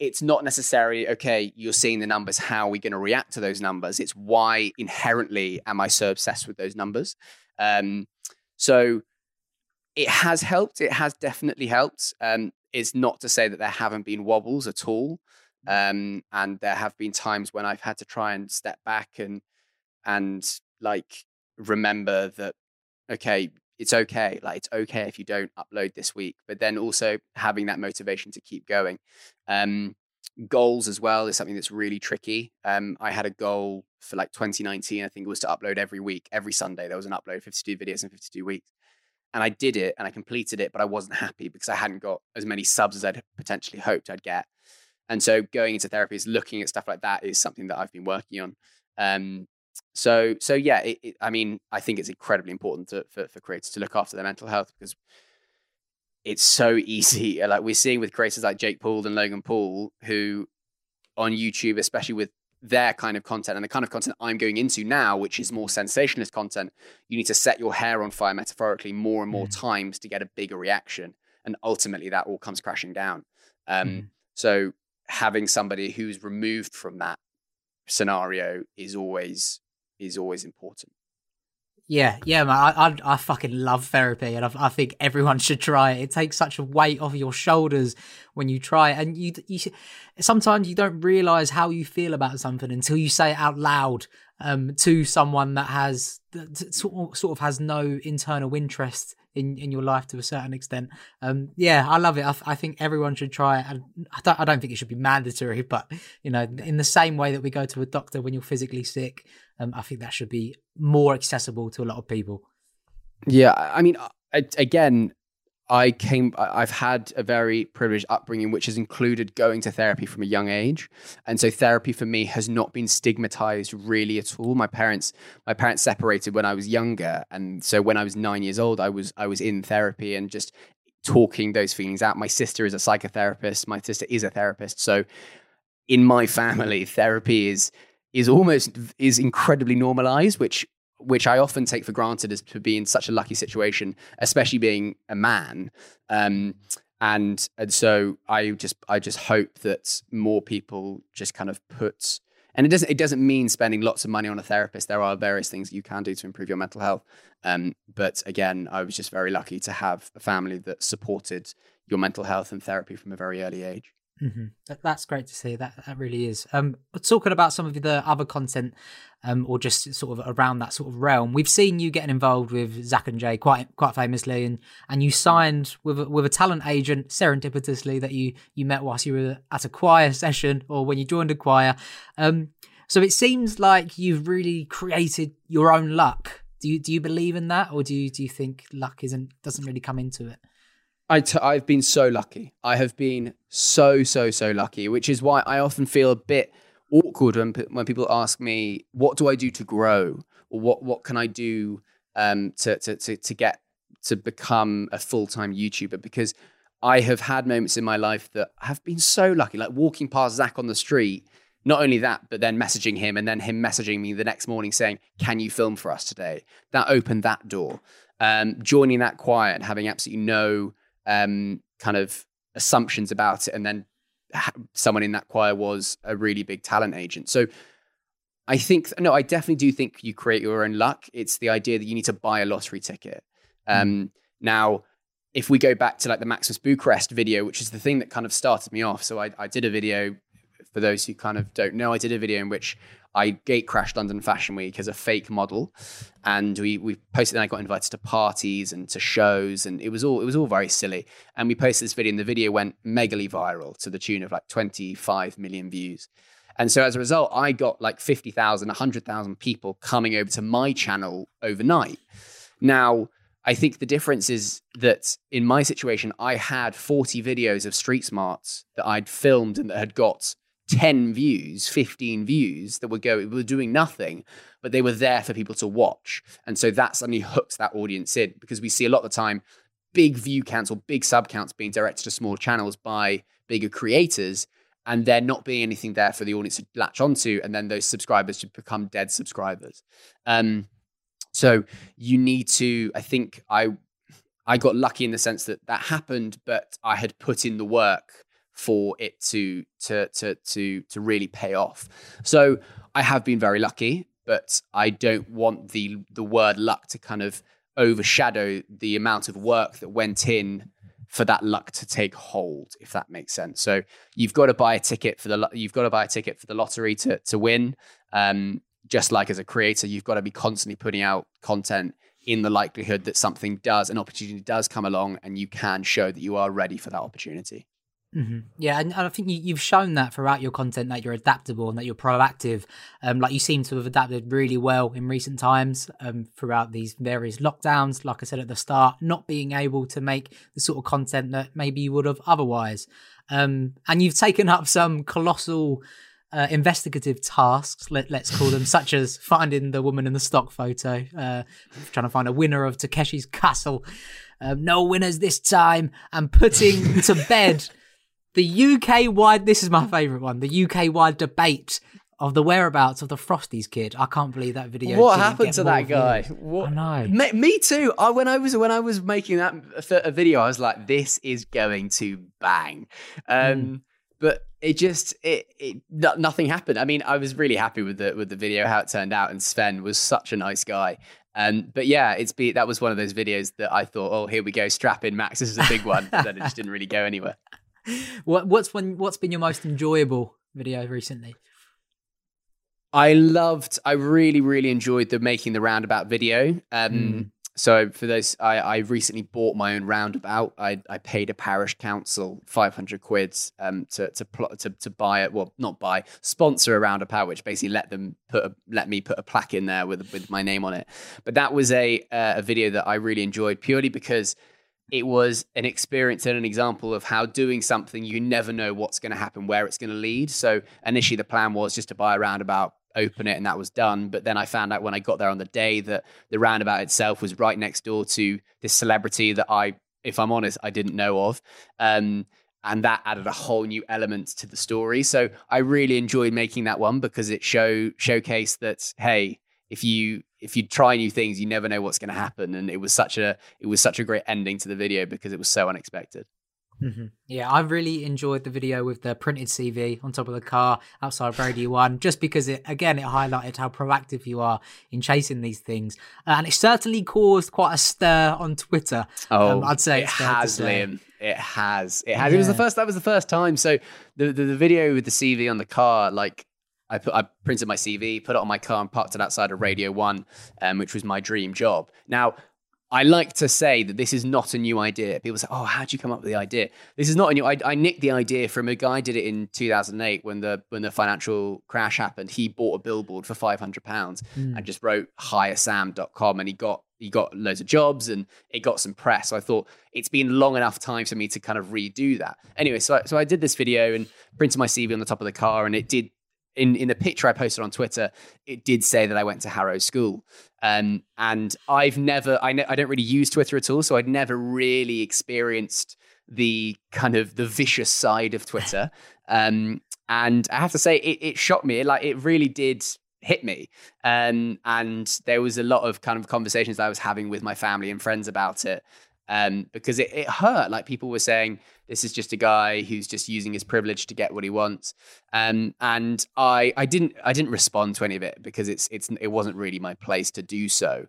it's not necessarily, okay, you're seeing the numbers, how are we going to react to those numbers? It's why inherently am I so obsessed with those numbers? So it has helped. It has definitely helped. It's not to say that there haven't been wobbles at all. And there have been times when I've had to try and step back and like remember that, okay, it's okay. Like, it's okay if you don't upload this week, but then also having that motivation to keep going. Goals as well is something that's really tricky. I had a goal for like 2019. I think it was to upload every week, every Sunday. There was an upload, 52 videos in 52 weeks. And I did it and I completed it, but I wasn't happy because I hadn't got as many subs as I'd potentially hoped I'd get. And so going into therapy is looking at stuff like that is something that I've been working on. So yeah, I mean, I think it's incredibly important for creators to look after their mental health, because it's so easy. Like we're seeing with creators like Jake Paul and Logan Paul, who on YouTube, especially with their kind of content and the kind of content I'm going into now, which is more sensationalist content, you need to set your hair on fire metaphorically more and more times to get a bigger reaction. And ultimately that all comes crashing down. So having somebody who's removed from that scenario is always important. Yeah, man. I fucking love therapy, and I think everyone should try it. It takes such a weight off your shoulders when you try it, and you sometimes you don't realize how you feel about something until you say it out loud to someone that has sort of has no internal interest in your life to a certain extent. Yeah, I love it. I think everyone should try it. And I don't think it should be mandatory, but you know, in the same way that we go to a doctor when you're physically sick, I think that should be more accessible to a lot of people. Yeah, I mean, I've had a very privileged upbringing, which has included going to therapy from a young age. And so therapy for me has not been stigmatized really at all. My parents separated when I was younger. And so when I was 9 years old, I was in therapy and just talking those feelings out. My sister is a psychotherapist. My sister is a therapist. So in my family, therapy is incredibly normalized, which I often take for granted as to be in such a lucky situation, especially being a man. And so I just hope that more people just kind of put, and it doesn't mean spending lots of money on a therapist. There are various things you can do to improve your mental health. But again, I was just very lucky to have a family that supported your mental health and therapy from a very early age. Mm-hmm. That's great to see. That really is. Talking about some of the other content, or just sort of around that sort of realm, we've seen you getting involved with Zach and Jay quite famously, and you signed with a talent agent serendipitously that you met whilst you were at a choir session, or when you joined a choir. So it seems like you've really created your own luck. Do you believe in that, or do you think luck doesn't really come into it? I've been so lucky. I have been so lucky, which is why I often feel a bit awkward when people ask me, what do I do to grow? Or what can I do to get to become a full-time YouTuber? Because I have had moments in my life that have been so lucky, like walking past Zach on the street. Not only that, but then messaging him and then him messaging me the next morning saying, can you film for us today? That opened that door. Joining that choir and having absolutely no kind of assumptions about it, and then someone in that choir was a really big talent agent. So I definitely do think you create your own luck. It's the idea that you need to buy a lottery ticket. Now, if we go back to like the Maximus Bucharest video, which is the thing that kind of started me off. So I did a video, for those who kind of don't know, I did a video in which I gate crashed London Fashion Week as a fake model, and we posted, and I got invited to parties and to shows, and it was all very silly. And we posted this video, and the video went megally viral to the tune of like 25 million views. And so as a result, I got like 50,000, 100,000 people coming over to my channel overnight. Now, I think the difference is that in my situation, I had 40 videos of Street Smarts that I'd filmed and that had got 10 views, 15 views that were doing nothing, but they were there for people to watch. And so that suddenly hooks that audience in, because we see a lot of the time big view counts or big sub counts being directed to small channels by bigger creators, and there not being anything there for the audience to latch onto, and then those subscribers should become dead subscribers. So you need to, I think I got lucky in the sense that happened, but I had put in the work for it to really pay off. So I have been very lucky, but I don't want the word luck to kind of overshadow the amount of work that went in for that luck to take hold, if that makes sense. So you've got to buy a ticket for the lottery to win. Just like as a creator, you've got to be constantly putting out content in the likelihood that an opportunity does come along, and you can show that you are ready for that opportunity. Mm-hmm. Yeah, and I think you've shown that throughout your content, that you're adaptable and that you're proactive. Like you seem to have adapted really well in recent times throughout these various lockdowns. Like I said at the start, not being able to make the sort of content that maybe you would have otherwise. And you've taken up some colossal investigative tasks, let's call them, such as finding the woman in the stock photo, trying to find a winner of Takeshi's Castle. No winners this time, and putting to bed the UK-wide, this is my favourite one, the UK-wide debate of the whereabouts of the Frosties kid. I can't believe that video. What happened to that guy? I know. Me too. When I was making that a video, I was like, this is going to bang. But nothing happened. I mean, I was really happy with the video, how it turned out, and Sven was such a nice guy. But yeah, that was one of those videos that I thought, oh, here we go, strap in, Max. This is a big one. But then it just didn't really go anywhere. What's been your most enjoyable video recently? I really, really enjoyed the making the roundabout video. So for those, I recently bought my own roundabout. I paid a parish council 500 quid to buy it. Well, not buy, sponsor a roundabout, which basically let me put a plaque in there with my name on it. But that was a video that I really enjoyed, purely because it was an experience and an example of how doing something, you never know what's going to happen, where it's going to lead. So initially the plan was just to buy a roundabout, open it, and that was done. But then I found out when I got there on the day that the roundabout itself was right next door to this celebrity that if I'm honest, I didn't know of. And that added a whole new element to the story. So I really enjoyed making that one because it showcased that, hey, if you try new things, you never know what's going to happen. And it was such a great ending to the video because it was so unexpected. Mm-hmm. Yeah, I really enjoyed the video with the printed CV on top of the car outside of Radio 1, just because it highlighted how proactive you are in chasing these things. And it certainly caused quite a stir on Twitter. I'd say it has, Liam. It has. Yeah. That was the first time. So the video with the CV on the car, like, I printed my CV, put it on my car, and parked it outside of Radio 1, which was my dream job. Now, I like to say that this is not a new idea. People say, oh, how'd you come up with the idea? This is not a new I nicked the idea from a guy did it in 2008 when the financial crash happened. He bought a billboard for £500 and just wrote hiresam.com, and he got loads of jobs and it got some press. So I thought it's been long enough time for me to kind of redo that. Anyway, so I did this video and printed my CV on the top of the car, and it did. In the picture I posted on Twitter, it did say that I went to Harrow School. And I don't really use Twitter at all. So I'd never really experienced the kind of the vicious side of Twitter. And I have to say, it shocked me. It really did hit me. And there was a lot of kind of conversations I was having with my family and friends about it. Because it hurt. Like, people were saying, this is just a guy who's just using his privilege to get what he wants. And I didn't respond to any of it because it wasn't really my place to do so.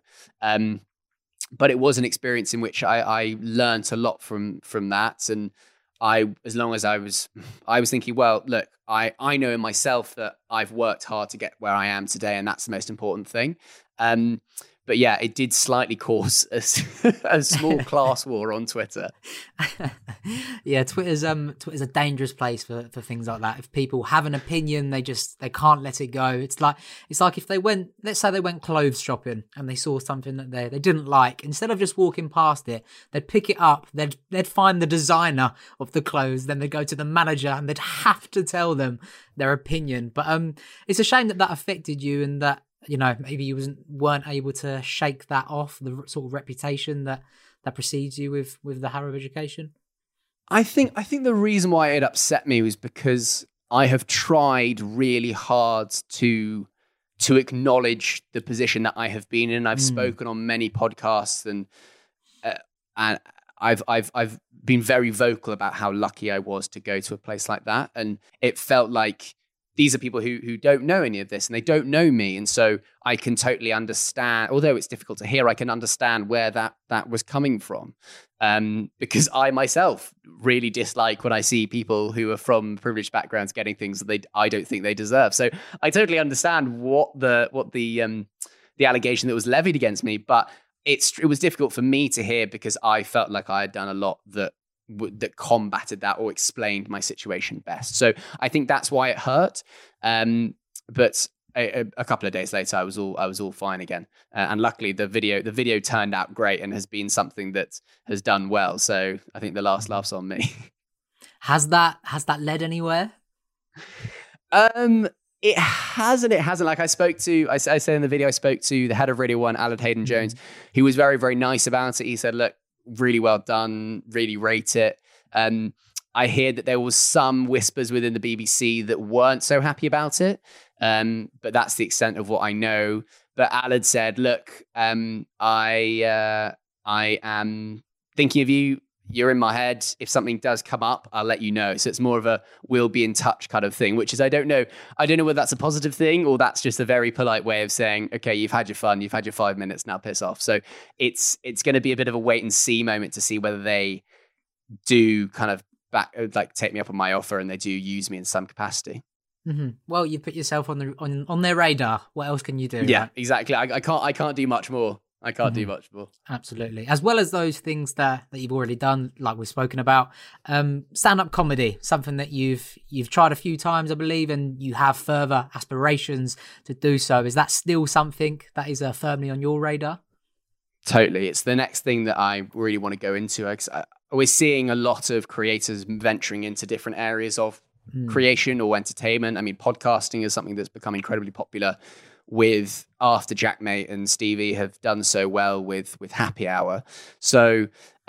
But it was an experience in which I learned a lot from that. And I was thinking, well, look, I know in myself that I've worked hard to get where I am today, and that's the most important thing. But yeah, it did slightly cause a small class war on Twitter. Yeah, Twitter's a dangerous place for things like that. If people have an opinion, they can't let it go. It's like if let's say they went clothes shopping and they saw something that they didn't like. Instead of just walking past it, they'd pick it up. They'd find the designer of the clothes. Then they'd go to the manager and they'd have to tell them their opinion. But it's a shame that affected you, and that, you know, maybe you weren't able to shake that off, the sort of reputation that precedes you with the Harrow education. I think the reason why it upset me was because I have tried really hard to acknowledge the position that I have been in. I've spoken on many podcasts, and I've been very vocal about how lucky I was to go to a place like that. And it felt like these are people who don't know any of this and they don't know me. And so I can totally understand, although it's difficult to hear, I can understand where that was coming from. Because I myself really dislike when I see people who are from privileged backgrounds getting things that I don't think they deserve. So I totally understand what the allegation that was levied against me, but it was difficult for me to hear because I felt like I had done a lot that combated that or explained my situation best. So I think that's why it hurt. But a couple of days later, I was all fine again. And luckily, the video turned out great and has been something that has done well. So I think the last laugh's on me. Has that led anywhere? It hasn't. Like I say in the video, I spoke to the head of Radio 1, Alan Hayden-Jones, who was very, very nice about it. He said, look, really well done, really rate it. I hear that there was some whispers within the BBC that weren't so happy about it. But that's the extent of what I know. But Alan said, look, I am thinking of you. You're in my head. If something does come up, I'll let you know. So it's more of a we'll be in touch kind of thing, which is I don't know whether that's a positive thing or that's just a very polite way of saying, okay, you've had your fun, you've had your 5 minutes, now piss off. So it's going to be a bit of a wait and see moment to see whether they do kind of take me up on my offer and they do use me in some capacity. Mm-hmm. Well, you put yourself on their radar. What else can you do? Yeah, right? Exactly. I can't do much more. I can't do much more. Absolutely. As well as those things that you've already done, like we've spoken about, stand-up comedy, something that you've tried a few times, I believe, and you have further aspirations to do so. Is that still something that is firmly on your radar? Totally. It's the next thing that I really want to go into. We're seeing a lot of creators venturing into different areas of creation or entertainment. I mean, podcasting is something that's become incredibly popular after Jackmate and Stevie have done so well with Happy Hour. So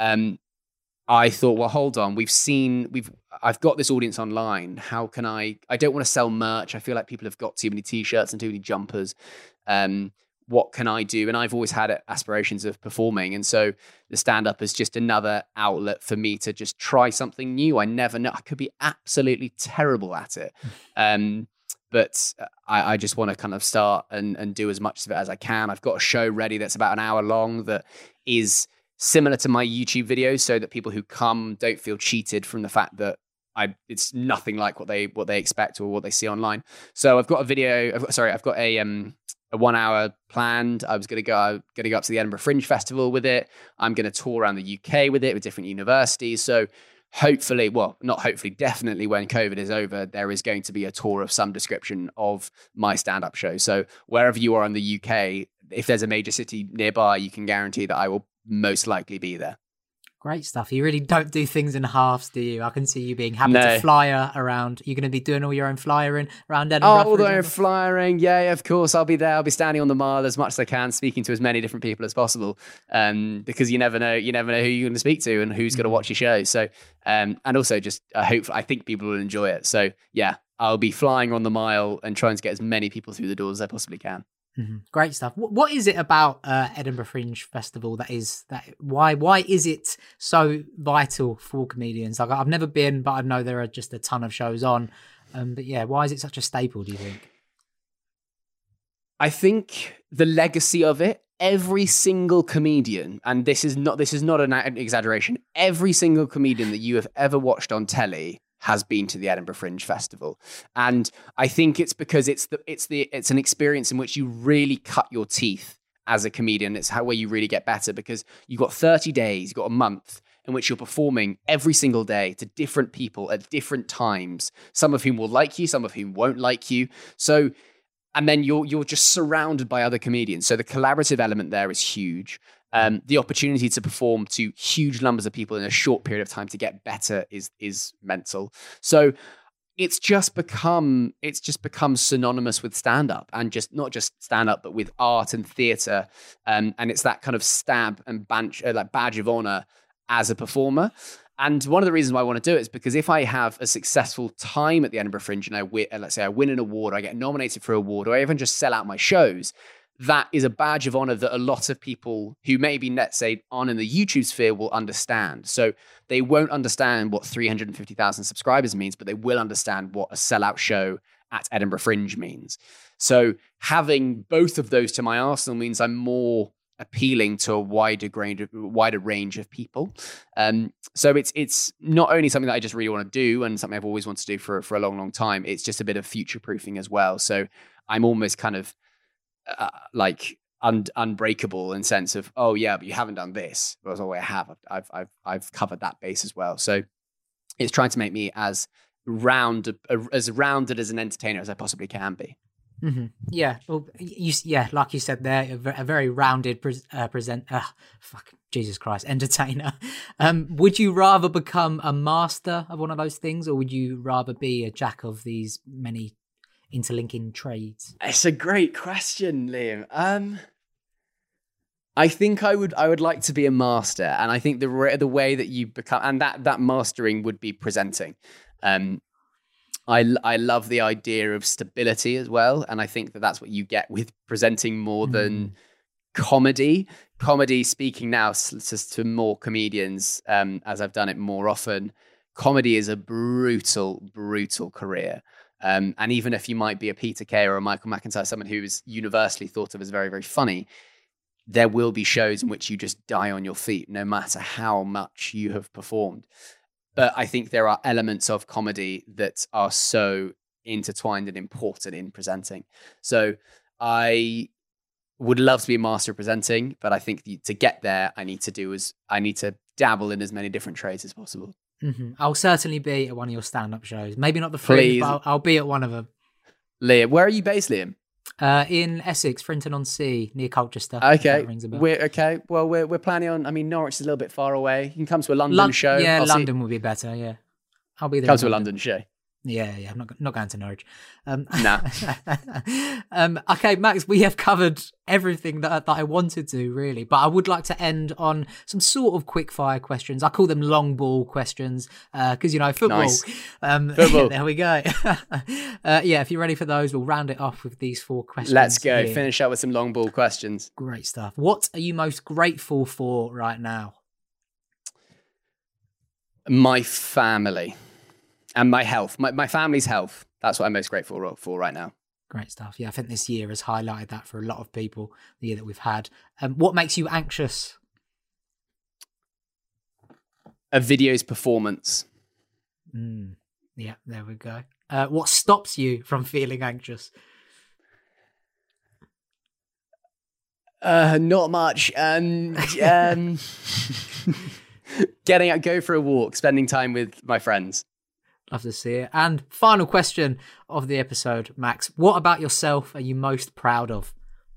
I thought, well, hold on, I've got this audience online. How can I don't want to sell merch. I feel like people have got too many t-shirts and too many jumpers. What can I do? And I've always had aspirations of performing. And so the stand-up is just another outlet for me to just try something new. I never know. I could be absolutely terrible at it. But I just want to kind of start and do as much of it as I can. I've got a show ready that's about an hour long that is similar to my YouTube videos so that people who come don't feel cheated from the fact that it's nothing like what they expect or what they see online. So I've got I've got a 1 hour planned. I was going to go up to the Edinburgh Fringe Festival with it. I'm going to tour around the UK with it with different universities. So definitely when COVID is over, there is going to be a tour of some description of my stand-up show. So wherever you are in the UK, if there's a major city nearby, you can guarantee that I will most likely be there. Great stuff. You really don't do things in halves, do you? I can see you being happy to flyer around. You're going to be doing all your own flyering around Edinburgh. All the flyering. Yeah, of course. I'll be there. I'll be standing on the mile as much as I can, speaking to as many different people as possible. Because you never know who you're going to speak to and who's going to watch your show. So, and also just I think people will enjoy it. So yeah, I'll be flying on the mile and trying to get as many people through the doors as I possibly can. Mm-hmm. Great stuff. What is it about Edinburgh Fringe Festival why is it so vital for comedians? Like, I've never been, but I know there are just a ton of shows on. But yeah, why is it such a staple, do you think? I think the legacy of it, every single comedian, and this is not an exaggeration, every single comedian that you have ever watched on telly has been to the Edinburgh Fringe Festival. And I think it's because it's an experience in which you really cut your teeth as a comedian. It's where you really get better, because you've got 30 days, you've got a month in which you're performing every single day to different people at different times, some of whom will like you, some of whom won't like you. So, and then you're just surrounded by other comedians. So the collaborative element there is huge. The opportunity to perform to huge numbers of people in a short period of time to get better is mental. So it's just become synonymous with stand-up, and just not just stand-up, but with art and theatre. And it's that kind of stab and badge of honor as a performer. And one of the reasons why I want to do it is because if I have a successful time at the Edinburgh Fringe and let's say I win an award, or I get nominated for an award, or I even just sell out my shows, that is a badge of honor that a lot of people who maybe, let's say, aren't in the YouTube sphere will understand. So they won't understand what 350,000 subscribers means, but they will understand what a sellout show at Edinburgh Fringe means. So having both of those to my arsenal means I'm more appealing to a wider range of people. So it's not only something that I just really want to do and something I've always wanted to do for a long, long time. It's just a bit of future proofing as well. So I'm almost kind of like unbreakable in sense of, oh yeah, but you haven't done this. Whereas, oh, I have. I've covered that base as well. So it's trying to make me as rounded as an entertainer as I possibly can be. Mm-hmm. Yeah, well, like you said there, a very rounded entertainer. Would you rather become a master of one of those things, or would you rather be a jack of these many interlinking trades? It's a great question, Liam. I think I would like to be a master, and I think the way that you become, and that mastering would be presenting. I love the idea of stability as well, and I think that's what you get with presenting more than comedy. Comedy, speaking now to more comedians, as I've done it more often, comedy is a brutal, brutal career. And even if you might be a Peter Kay or a Michael McIntyre, someone who is universally thought of as very, very funny, there will be shows in which you just die on your feet, no matter how much you have performed. But I think there are elements of comedy that are so intertwined and important in presenting. So I would love to be a master of presenting, but I think to get there, I need to dabble in as many different trades as possible. Mm-hmm. I'll certainly be at one of your stand-up shows. Maybe not the Fringe, but I'll be at one of them. Liam, where are you based, Liam? In Essex, Frinton-on-Sea, near Colchester. Okay, we're planning on. I mean, Norwich is a little bit far away. You can come to a London show. Yeah, London will be better. Yeah, I'll be there. Come to a London show. Yeah, I'm not going to Norwich. Nah. Okay, Max, we have covered everything that I wanted to, really. But I would like to end on some sort of quick fire questions. I call them long ball questions because, football. Nice. Football. There we go. If you're ready for those, we'll round it off with these 4 questions. Let's go. Here. Finish up with some long ball questions. Great stuff. What are you most grateful for right now? My family. And my health, my family's health. That's what I'm most grateful for right now. Great stuff. Yeah, I think this year has highlighted that for a lot of people, the year that we've had. What makes you anxious? A video's performance. Yeah, there we go. What stops you from feeling anxious? Not much. Getting out, go for a walk, spending time with my friends. Love to see it. And final question of the episode, Max. What about yourself are you most proud of?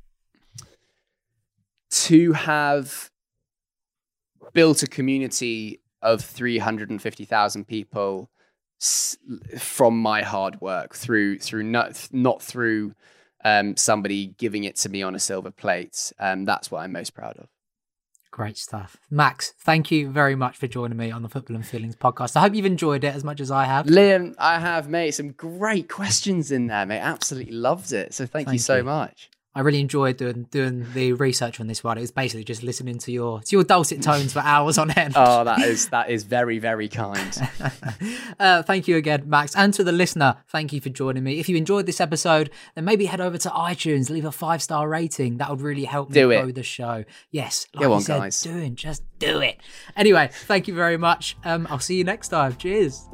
To have built a community of 350,000 people from my hard work through not through somebody giving it to me on a silver plate. That's what I'm most proud of. Great stuff. Max, thank you very much for joining me on the Football and Feelings podcast. I hope you've enjoyed it as much as I have. Liam, I have, mate. Some great questions in there, mate. Absolutely loved it. So thank you so much. I really enjoyed doing the research on this one. It was basically just listening to your dulcet tones for hours on end. Oh, that is very, very kind. Thank you again, Max. And to the listener, thank you for joining me. If you enjoyed this episode, then maybe head over to iTunes, leave a 5-star rating. That would really help me grow the show. Yes, like Go on, you said, guys. Just do it. Anyway, thank you very much. I'll see you next time. Cheers.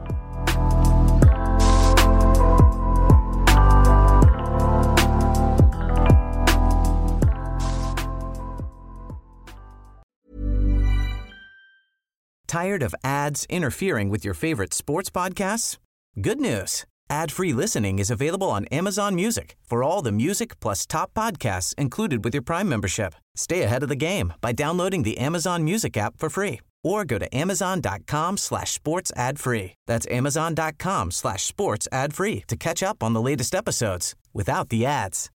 Tired of ads interfering with your favorite sports podcasts? Good news. Ad-free listening is available on Amazon Music for all the music plus top podcasts included with your Prime membership. Stay ahead of the game by downloading the Amazon Music app for free or go to amazon.com/sports ad free. That's amazon.com/sports ad free to catch up on the latest episodes without the ads.